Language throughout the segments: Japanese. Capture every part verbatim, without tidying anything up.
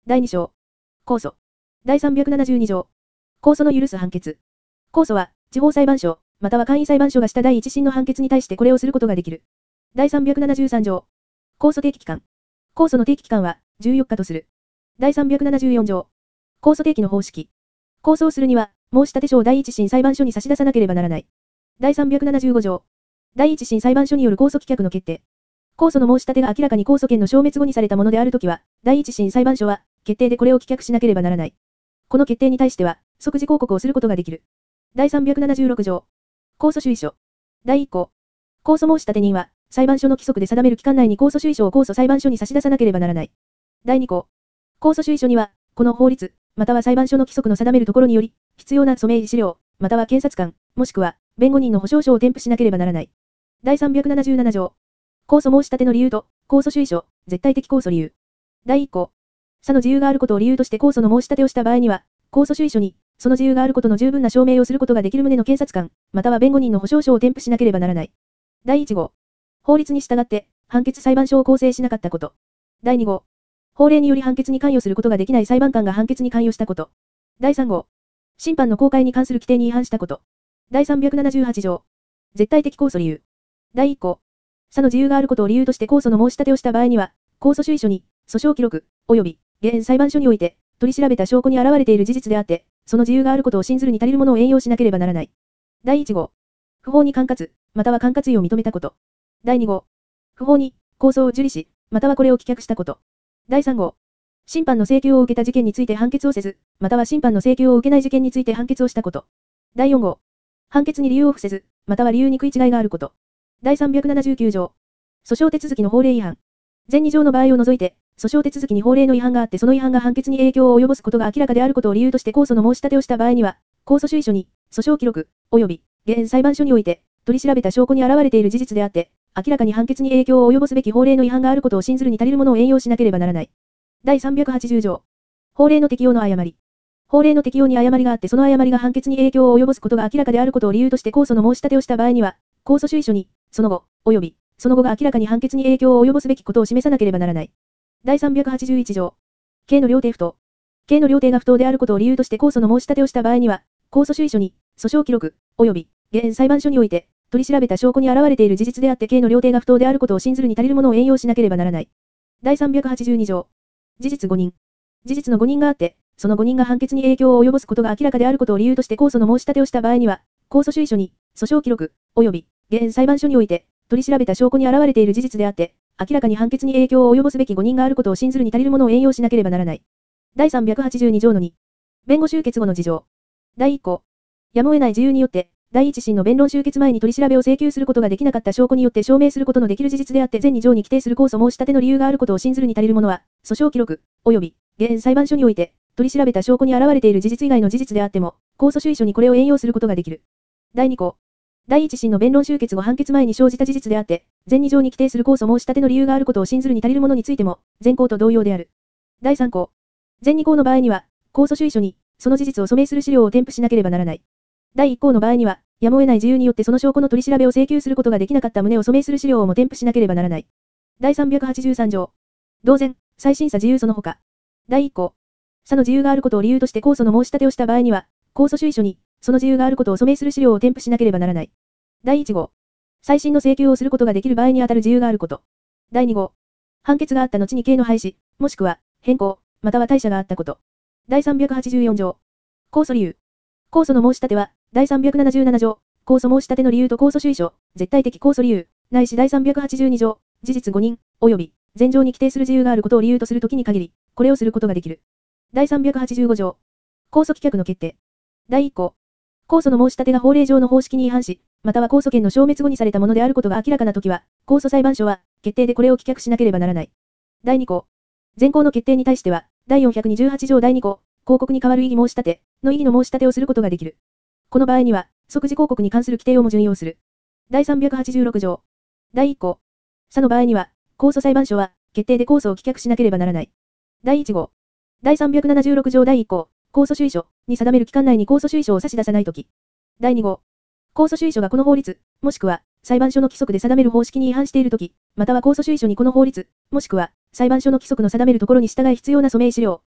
だいに章。控訴。だいさんびゃくななじゅうに条。控訴の許す判決。控訴は、地方裁判所、または簡易裁判所がした第一審の判決に対してこれをすることができる。だいさんびゃくななじゅうさん条。控訴提起期間。控訴の提起期間は、じゅうよっかとする。だいさんびゃくななじゅうよん条。控訴提起の方式。控訴をするには、申立書を第一審裁判所に差し出さなければならない。だいさんびゃくななじゅうご条。第一審裁判所による控訴棄却の決定。控訴の申し立てが明らかに控訴権の消滅後にされたものであるときは、第一審裁判所は、決定でこれを棄却しなければならない。この決定に対しては、即時抗告をすることができる。だいさんびゃくななじゅうろく条。控訴主意書。だいいっ項。控訴申立人は、裁判所の規則で定める期間内に控訴主意書を控訴裁判所に差し出さなければならない。だいに項。控訴主意書には、この法律、または裁判所の規則の定めるところにより、必要な訴命資料、または検察官、もしくは、弁護人の保証書を添付しなければならない。だいさんびゃくななじゅうなな条。控訴申し立ての理由と、控訴主意書、絶対的控訴理由。だいいっ項。差の自由があることを理由として控訴の申し立てをした場合には、控訴主意書に、その自由があることの十分な証明をすることができる旨の検察官、または弁護人の保証書を添付しなければならない。だいいち号。法律に従って、判決裁判所を構成しなかったこと。だいに号。法令により判決に関与することができない裁判官が判決に関与したこと。だいさん号。審判の公開に関する規定に違反したこと。だいさんびゃくななじゅうはち条。絶対的控訴理由。だいいっ項。差の自由があることを理由として控訴の申し立てをした場合には、控訴主意書に、訴訟記録、及び、現裁判所において、取り調べた証拠に現れている事実であって、その自由があることを信ずるに足りるものを援用しなければならない。だいいち号。不法に管轄、または管轄意を認めたこと。だいに号。不法に、控訴を受理し、またはこれを棄却したこと。だいさん号。審判の請求を受けた事件について判決をせず、または審判の請求を受けない事件について判決をしたこと。だいよん号。判決に理由を付せず、または理由に食い違いがあること。だいさんびゃくななじゅうきゅう条。訴訟手続きの法令違反。前に条の場合を除いて、訴訟手続きに法令の違反があってその違反が判決に影響を及ぼすことが明らかであることを理由として控訴の申し立てをした場合には、控訴主意書に、訴訟記録、及び、現裁判所において、取り調べた証拠に現れている事実であって、明らかに判決に影響を及ぼすべき法令の違反があることを信ずるに足りるものを援用しなければならない。だいさんびゃくはちじゅう条。法令の適用の誤り。法令の適用に誤りがあってその誤りが判決に影響を及ぼすことが明らかであることを理由として控訴の申し立てをした場合には、控訴主意書に、その後、及び、その後が明らかに判決に影響を及ぼすべきことを示さなければならない。だいさんびゃくはちじゅういち条。刑の量刑不当。刑の量刑が不当であることを理由として控訴の申し立てをした場合には、控訴主意書に、訴訟記録、及び、現裁判所において、取り調べた証拠に現れている事実であって刑の量刑が不当であることを信ずるに足りるものを援用しなければならない。だいさんびゃくはちじゅうに条。事実誤認。事実の誤認があって、その誤認が判決に影響を及ぼすことが明らかであることを理由として控訴の申し立てをした場合には、控訴主意書に、訴訟記録、及び、現裁判所において、取り調べた証拠に現れている事実であって、明らかに判決に影響を及ぼすべき誤認があることを信ずるに足りるものを援用しなければならない。だいさんびゃくはちじゅうに条のに。弁護終結後の事情。だいいっ項。やむを得ない自由によって、第一審の弁論終結前に取り調べを請求することができなかった証拠によって証明することのできる事実であって前に条に規定する控訴申し立ての理由があることを信ずるに足りるものは、訴訟記録、及び、現裁判所において、取り調べた証拠に現れている事実以外の事実であっても、控訴主意書にこれを援用することができる。だいに項。第一審の弁論終結後判決前に生じた事実であって、前に条に規定する控訴申し立ての理由があることを信ずるに足りるものについても、前項と同様である。だいさん項。前に項の場合には、控訴主意書に、その事実を訴命する資料を添付しなければならない。だいいっ項の場合には、やむを得ない自由によってその証拠の取り調べを請求することができなかった旨を訴命する資料をも添付しなければならない。だいさんびゃくはちじゅうさん条。同然、再審査自由その他。だいいっ項。差の自由があることを理由として控訴の申し立てをした場合には、控訴主意書に、その自由があることを訴命する資料を添付しなければならない。だいいち号。再審の請求をすることができる場合にあたる自由があること。だいに号。判決があった後に刑の廃止、もしくは、変更、または退社があったこと。だいさんびゃくはちじゅうよん条。控訴理由。控訴の申し立ては、だいさんびゃくななじゅうなな条。控訴申し立ての理由と控訴主意書、絶対的控訴理由、ないしだいさんびゃくはちじゅうに条。事実誤認、及び、前条に規定する自由があることを理由とするときに限り、これをすることができる。だいさんびゃくはちじゅうご条。控訴棄却の決定。だいいっ項。控訴の申し立てが法令上の方式に違反し、または控訴権の消滅後にされたものであることが明らかなときは、控訴裁判所は、決定でこれを棄却しなければならない。だいに項。前項の決定に対しては、だいよんひゃくにじゅうはち条だいに項、抗告に代わる異議申し立て、の異議の申し立てをすることができる。この場合には、即時抗告に関する規定をも準用する。だいさんびゃくはちじゅうろく条。だいいっ項。差の場合には、控訴裁判所は、決定で控訴を棄却しなければならない。だいいち号。だいさんびゃくななじゅうろく条だいいっ項、控訴主意書に定める期間内に控訴主意書を差し出さないとき。だいに号。控訴主意書がこの法律、もしくは、裁判所の規則で定める方式に違反しているとき、または控訴主意書にこの法律、もしくは、裁判所の規則の定めるところに従い必要な訴命資料、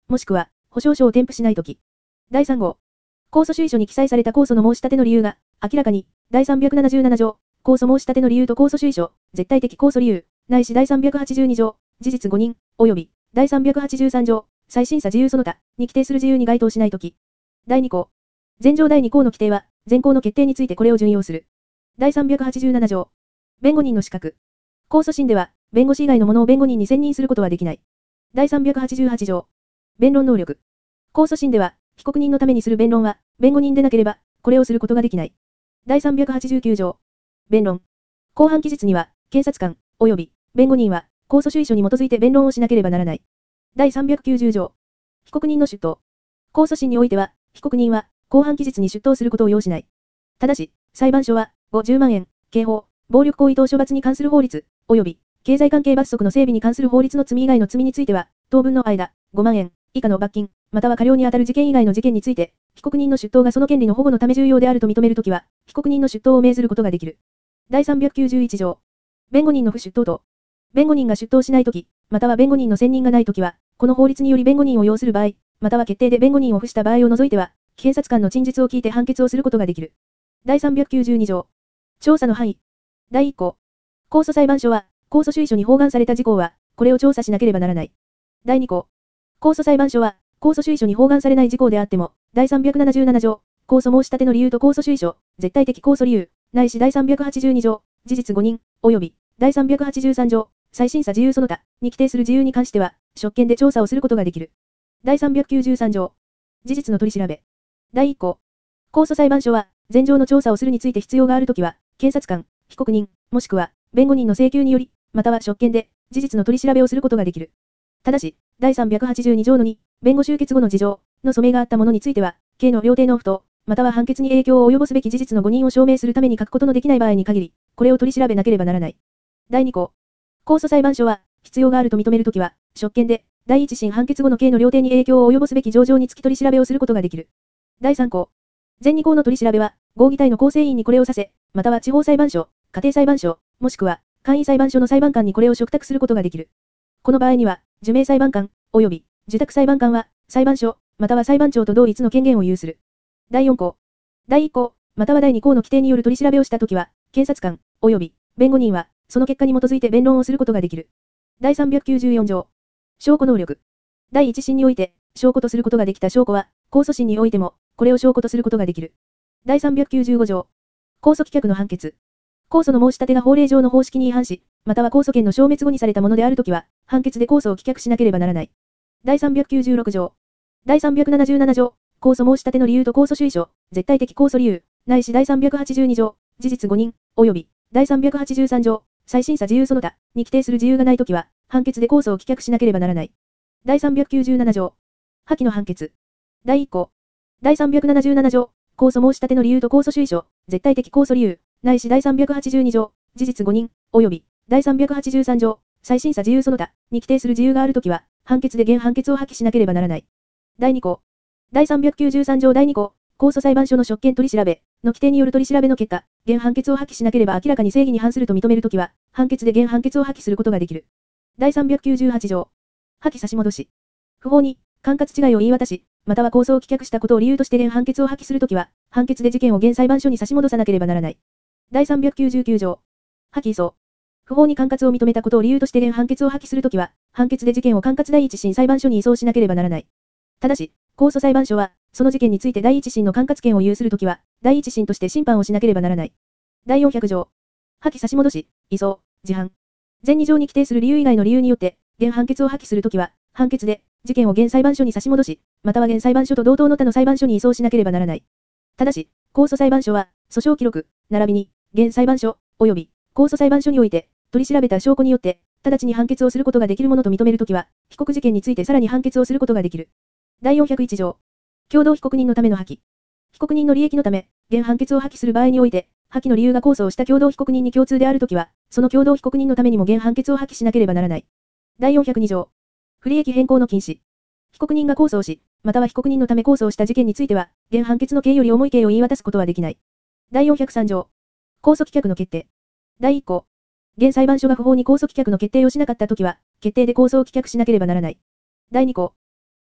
もしくは、保証書を添付しないとき。だいさん号。控訴主意書に記載された控訴の申し立ての理由が、明らかに、だいさんびゃくななじゅうなな条、控訴申し立ての理由と控訴主意書、絶対的控訴理由、ないしだいさんびゃくはちじゅうに条、事実誤認、及び、だいさんびゃくはちじゅうさん条、再審査自由その他、に規定する自由に該当しないとき。だいに項。前条だいに項の規定は、前項の決定についてこれを準用する。だいさんびゃくはちじゅうなな条。弁護人の資格。控訴審では、弁護士以外の者を弁護人に選任することはできない。だいさんびゃくはちじゅうはち条。弁論能力。控訴審では、被告人のためにする弁論は、弁護人でなければ、これをすることができない。だいさんびゃくはちじゅうきゅう条。弁論。公判期日には、検察官、及び、弁護人は、控訴主意書に基づいて弁論をしなければならない。だいさんびゃくきゅうじゅう条。被告人の出頭。控訴審においては、被告人は、公判期日に出頭することを要しない。ただし、裁判所は、ごじゅうまんえん、刑法、暴力行為等処罰に関する法律、及び、経済関係罰則の整備に関する法律の罪以外の罪については、当分の間、ごまんえん、以下の罰金、または過料にあたる事件以外の事件について、被告人の出頭がその権利の保護のため重要であると認めるときは、被告人の出頭を命ずることができる。だいさんびゃくきゅうじゅういち条。弁護人の不出頭と、弁護人が出頭しないとき、または弁護人の選任がないときは、この法律により弁護人を要する場合、または決定で弁護人を付した場合を除いては、検察官の陳述を聞いて判決をすることができる。だいさんびゃくきゅうじゅうに条。調査の範囲。だいいっ項。控訴裁判所は、控訴主意書に包含された事項は、これを調査しなければならない。だいに項。控訴裁判所は、控訴主意書に包含されない事項であっても、だいさんびゃくななじゅうなな条、控訴申し立ての理由と控訴主意書、絶対的控訴理由、ないしだいさんびゃくはちじゅうに条、事実誤認、及び、だいさんびゃくはちじゅうさん条、再審査自由その他、に規定する自由に関しては、職権で調査をすることができる。だいさんびゃくきゅうじゅうさん条。事実の取り調べ。だいいっ項。控訴裁判所は、前条の調査をするについて必要があるときは、検察官、被告人、もしくは、弁護人の請求により、または職権で、事実の取り調べをすることができる。ただし、だいさんびゃくはちじゅうに条のに、弁護終結後の事情の訴命があったものについては、刑の量刑の不当、または判決に影響を及ぼすべき事実の誤認を証明するために書くことのできない場合に限り、これを取り調べなければならない。だいに項。控訴裁判所は、必要があると認めるときは、職権で、第一審判決後の刑の量刑に影響を及ぼすべき情状につき取り調べをすることができる。だいさん項。前に項の取り調べは、合議体の構成員にこれをさせ、または地方裁判所、家庭裁判所、もしくは、簡易裁判所の裁判官にこれを嘱託することができる。この場合には、受命裁判官、及び、受託裁判官は、裁判所、または裁判長と同一の権限を有する。だいよん項。だいいっ項、またはだいに項の規定による取り調べをしたときは、検察官、及び、弁護人は、その結果に基づいて弁論をすることができる。だいさんびゃくきゅうじゅうよん条。証拠能力。だいいち審において、証拠とすることができた証拠は、控訴審においても、これを証拠とすることができる。だいさんびゃくきゅうじゅうご条。控訴棄却の判決。控訴の申し立てが法令上の方式に違反し、または控訴権の消滅後にされたものであるときは、判決で控訴を棄却しなければならない。だいさんびゃくきゅうじゅうろく条。だいさんびゃくななじゅうなな条。控訴申し立ての理由と控訴主意書、絶対的控訴理由、ないしだいさんびゃくはちじゅうに条、事実誤認、及び、だいさんびゃくはちじゅうさん条、再審査自由その他、に規定する自由がないときは、判決で控訴を棄却しなければならない。だいさんびゃくきゅうじゅうなな条。破棄の判決。だいいっ項。だいさんびゃくななじゅうなな条。控訴申し立ての理由と控訴主意書、絶対的控訴理由、ないしだいさんびゃくはちじゅうに条、事実誤認、及び、だいさんびゃくはちじゅうさん条、再審査自由その他、に規定する自由があるときは、判決で原判決を破棄しなければならない。だいに項。だいさんびゃくきゅうじゅうさん条だいに項。控訴裁判所の職権取り調べの規定による取り調べの結果、原判決を破棄しなければ明らかに正義に反すると認めるときは、判決で原判決を破棄することができる。だいさんびゃくきゅうじゅうはち条。破棄差し戻し。不法に、管轄違いを言い渡し、または控訴を棄却したことを理由として原判決を破棄するときは、判決で事件を原裁判所に差し戻さなければならない。だいさんびゃくきゅうじゅうきゅう条。破棄移送。不法に管轄を認めたことを理由として原判決を破棄するときは、判決で事件を管轄第一審裁判所に移送しなければならない。ただし、控訴裁判所は、その事件について第一審の管轄権を有するときは、第一審として審判をしなければならない。だいよんひゃく条。破棄差し戻し、移送、事犯。前に条に規定する理由以外の理由によって、原判決を破棄するときは、判決で、事件を原裁判所に差し戻し、または原裁判所と同等の他の裁判所に移送しなければならない。ただし、控訴裁判所は、訴訟記録、並びに、原裁判所、及び、控訴裁判所において、取り調べた証拠によって、直ちに判決をすることができるものと認めるときは、被告事件についてさらに判決をすることができる。だいよんひゃくいち条。共同被告人のための破棄。被告人の利益のため、原判決を破棄する場合において、破棄の理由が控訴をした共同被告人に共通であるときは、その共同被告人のためにも原判決を破棄しなければならない。だいよんひゃくに条。不利益変更の禁止。被告人が控訴をし、または被告人のため控訴をした事件については、原判決の刑より重い刑を言い渡すことはできない。だいよんひゃくさん条。控訴棄却の決定。だいいっ項。原裁判所が不法に控訴棄却の決定をしなかったときは、決定で控訴を棄却しなければならない。だいに項。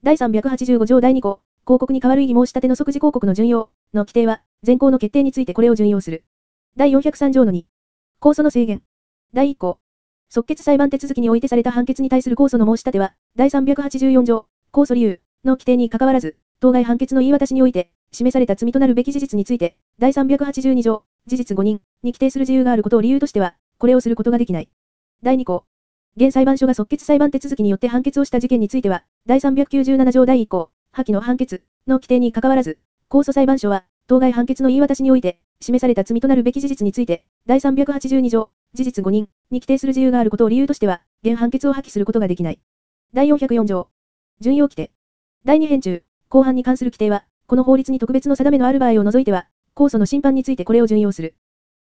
だいさんびゃくはちじゅうご条だいに項、広告に代わる異議申し立ての即時広告の準用の規定は、前項の決定についてこれを準用する。だいよんひゃくさん条のに。控訴の制限。だいいっ項。即決裁判手続きにおいてされた判決に対する控訴の申し立ては、だいさんびゃくはちじゅうよん条、控訴理由の規定に関わらず、当該判決の言い渡しにおいて、示された罪となるべき事実について、だいさんびゃくはちじゅうに条、事実誤認に規定する自由があることを理由としては、これをすることができない。だいに項。現裁判所が即決裁判手続きによって判決をした事件については、だいさんびゃくきゅうじゅうなな条だいいっ項、破棄の判決の規定に関わらず、控訴裁判所は、当該判決の言い渡しにおいて、示された罪となるべき事実について、だいさんびゃくはちじゅうに条、事実誤認に規定する自由があることを理由としては、現判決を破棄することができない。だいよんひゃくよん条。準用規定。だいに編中、公判に関する規定は、この法律に特別の定めのある場合を除いては、控訴の審判についてこれを準用する。